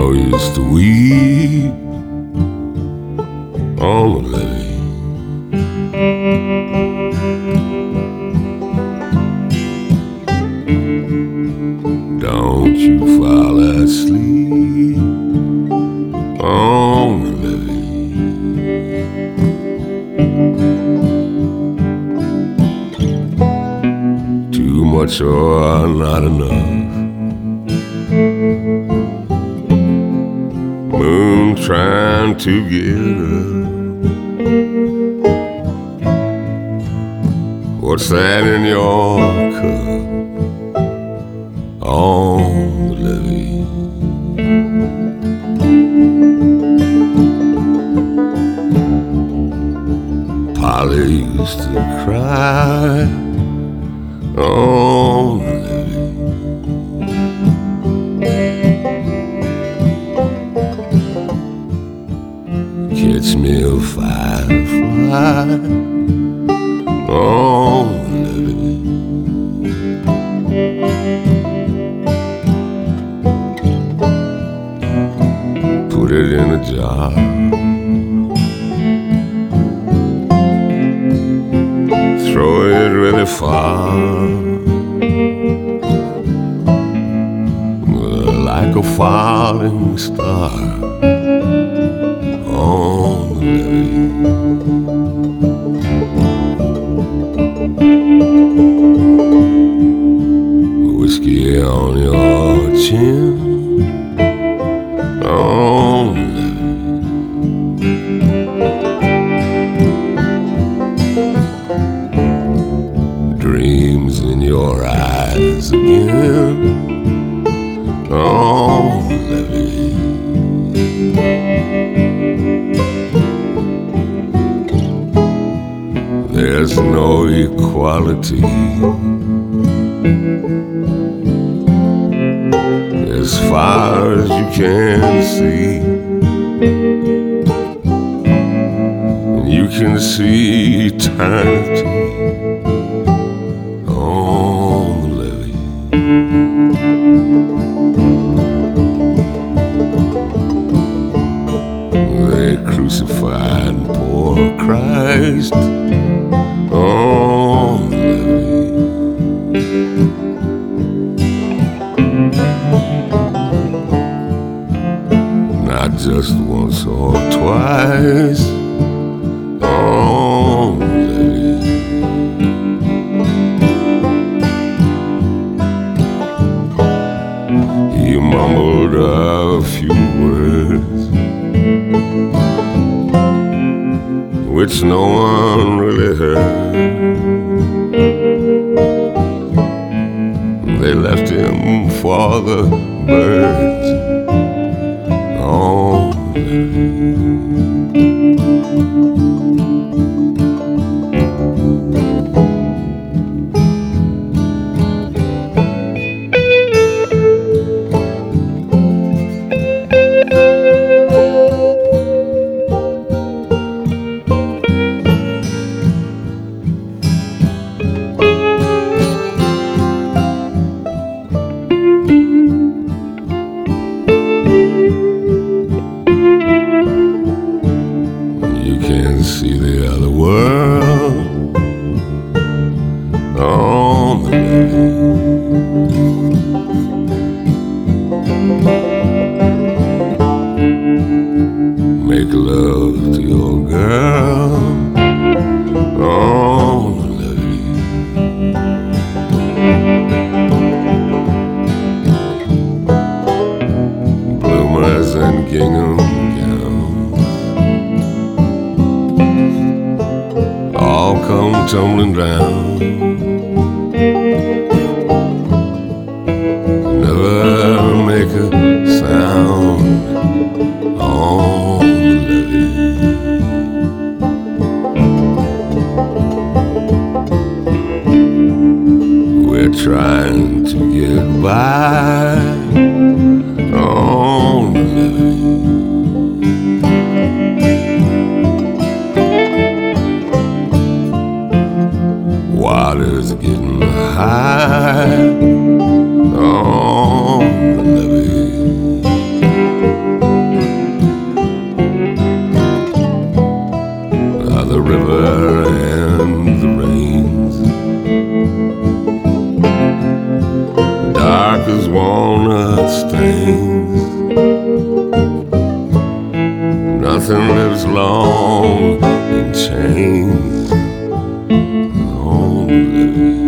used to weep on the levee. Don't you fall asleep on the levee. Too much or not enough. Moon trying to get up. What's that in your cup on the levee? Polly used to cry on the levee. Catch me a firefly on the levee. Put it in a jar. Throw it really far, like a falling star on the levee. Whiskey on your chin on the levee. Dreams in your eyes again on the levee. There's no equality as far as you can see. And you can see eternity on the levee. They crucified poor Christ on the levee. Not just once or twice on the levee. He mumbled a few words which no one really heard. They left him for the birds on the levee. See the other world on the levee. Make love to your girl on the levee. Bloomers and gingham all come tumbling down. Never make a sound on the levee. We're trying to get by on the levee. What nothing lives long in chains only.